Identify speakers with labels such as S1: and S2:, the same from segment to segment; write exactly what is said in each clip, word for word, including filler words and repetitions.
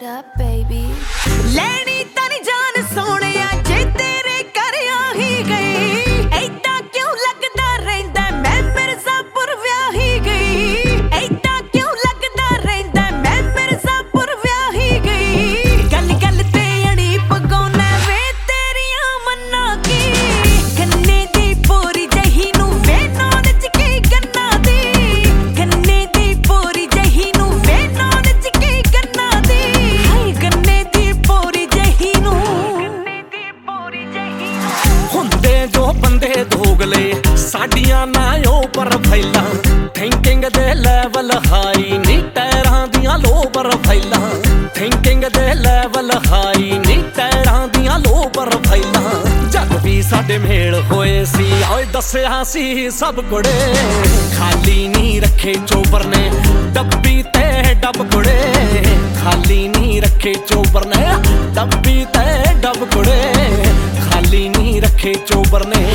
S1: up, baby.
S2: ਲੈਣੀ ਤੇਰੀ ਜਾਨ ਸੋਹਣਿਆ ਜੇ ਤੇਰੇ ਘਰ ਆ ਹੀ ਗਈ ਐਦਾਂ ਕਿਉਂ ਲੱਗਦਾ ਰਹਿੰਦਾ ਮੈਂ ਮਿਰਜ਼ਾਪੁਰ ਵਿਆਹੀ ਗਈ ਐਦਾਂ ਕਿਉਂ ਲੱਗਦਾ ਰਹਿੰਦਾ ਮੈਂ ਮਿਰਜ਼ਾਪੁਰ ਵਿਆਹੀ ਗਈ ਗੱਲ ਗੱਲ ਤੇ ਅੜੀ ਪਗਾਉਣਾ ਵੇ ਤੇਰੀਆਂ ਮੰਨਾਂ ਕੀ ਗੰਨੇ ਦੀ ਪੋਰੀ ਜਹੀ ਨੂੰ ਵੇ ਨੌਲਜ ਕੀ ਗੰਨਾ ਦੀ ਗੰਨੇ ਦੀ ਪੋਰੀ ਜਹੀ ਨੂੰ ਵੇ ਨੌਲਜ ਕੀ ਗੰਨਾ ਦੀ ਹਾਏ ਗੰਨੇ ਦੀ ਪੋਰੀ ਜਹੀ ਨੂੰ ਗੰਨੇ ਦੀ ਪੋਰੀ ਜਹੀ ਨੂੰ ਹੁੰਦੇ ਜੋ ਬੰਦੇ ਦੋਗਲੇ ਸਾਡੀਆਂ ਨਾ ਉਹ ਪ੍ਰੋਫਾਈਲਾਂ ਥਿੰਕਿੰਗ ਦੇ ਲੈਵਲ ਹਾਈ ਨੀ ਟੈਰਾਂ ਦੀਆਂ ਲੋ ਪ੍ਰੋਫਾਈਲਾਂ ਥਿੰਕਿੰਗ ਦੇ ਲੈਵਲ ਹਾਈ ਨੀ ਟੈਰਾਂ ਦੀਆਂ ਲੋ ਪ੍ਰੋਫਾਈਲਾਂ ਜਦ ਵੀ ਸਾਡੇ ਮੇਲ ਹੋਏ ਸੀ ਓਏ ਦੱਸਿਆ ਸੀ ਸਭ ਕੁੜੇ ਖਾਲੀ ਨਹੀਂ ਰੱਖੇ ਚੋਬਰ ਨੇ ਡੱਬੀ ਤੇ ਡੱਬ ਕੁੜੇ ਖਾਲੀ ਨਹੀਂ ਰੱਖੇ ਚੋਬਰ ਨੇ ਡੱਬੀ ਤੇ ਡੱਬ ਕੁੜੇ ਖਾਲੀ ਨਹੀਂ ਰੱਖੇ ਚੋਬਰ ਨੇ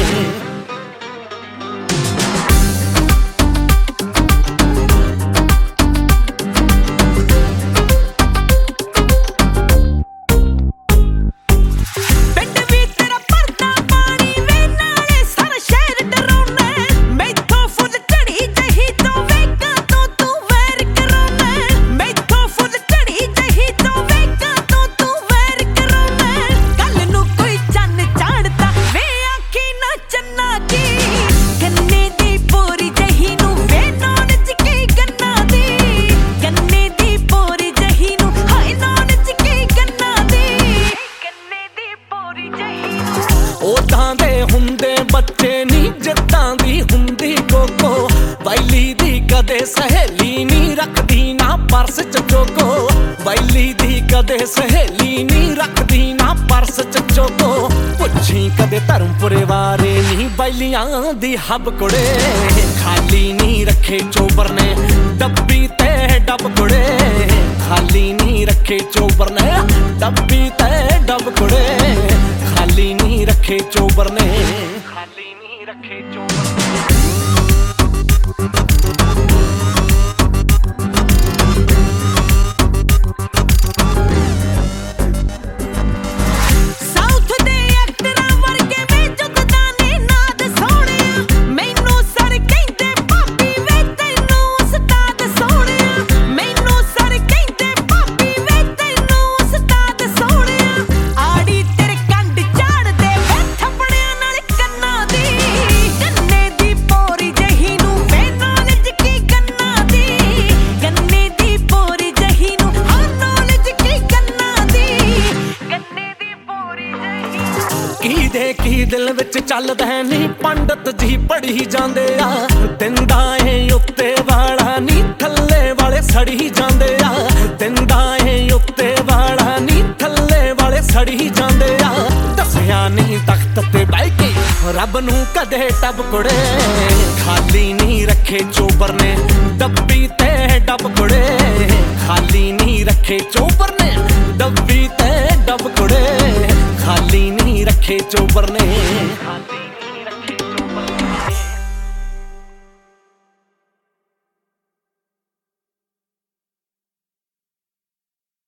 S2: ਉਦਾਂ ਦੇ ਹੁੰਦੇ ਬੱਚੇ ਨੀ ਜਿੱਦਾਂ ਦੀ ਹੁੰਦੀ ਕੋਕੋ ਵੈਲੀ ਦੀ ਕਦੇ ਸਹੇਲੀ ਨੀ ਰੱਖਦੀ ਨਾ ਪਰਸ ਚ ਚੋਕੋ ਵੈਲੀ ਦੀ ਕਦੇ ਸਹੇਲੀ ਨੀ ਰੱਖਦੀ ਨਾ ਪਰਸ ਚ ਚੋਕੋ ਪੁੱਛੀ ਕਦੇ ਧਰਮਪੁਰੇ ਵਾਰੇ ਨੀ ਵੈਲੀਆਂ ਦੀ ਹੱਬ ਕੁੜੇ ਖਾਲੀ ਨੀ ਰੱਖੇ ਚੋਬਰ ਨੇ ਡੱਬੀ ਤੇ ਡੱਬ ਕੁੜੇ ਖਾਲੀ ਨੀ ਰੱਖੇ ਚੋਬਰ ਨੇ ਡੱਬੀ ਤੇ ਡੱਬ ਕੁੜੇ ਖਾਲੀ ਨਹੀਂ ਰੱਖੇ ਚੋਬਰ ਨੇ ਖਾਲੀ ਨਹੀਂ ਰੱਖੇ ਚੋਬਰ ਨੇ ਕੀ ਦੇ ਕੀ ਦਿਲ ਵਿੱਚ ਚੱਲਦਾ ਨੀ ਪੰਡਤ ਜੀ ਪੜ੍ਹੀ ਜਾਂਦੇ ਆ ਦਿੰਦਾ ਏ ਉੱਤੇ ਵਾਲਾ ਨੀ ਥੱਲੇ ਵਾਲੇ ਸੜੀ ਜਾਂਦੇ ਆ ਦਿੰਦਾ ਏ ਉੱਤੇ ਵਾਲਾ ਨੀ ਥੱਲੇ ਵਾਲੇ ਸੜੀ ਜਾਂਦੇ ਆ ਦੱਸਿਆ ਨਹੀਂ ਤਖਤ ਤੇ ਬਹਿ ਕੇ ਰੱਬ ਨੂੰ ਕਦੇ ਟੱਬ ਕੁੜੇ ਖਾਲੀ ਨਹੀਂ ਰੱਖੇ ਚੋਬਰ ਨੇ ਡੱਬੀ ਤੇ ਡੱਬ ਕੁੜੇ ਖਾਲੀ ਨਹੀਂ ਰੱਖੇ ਚੋਬਰ ਨੇ ਡੱਬੀ ਤੇ ਡੱਬ ਕੁੜੇ ਖਾਲੀ ਨਹੀਂ ਰੱਖੇ ਚੋਬਰ ਨੇ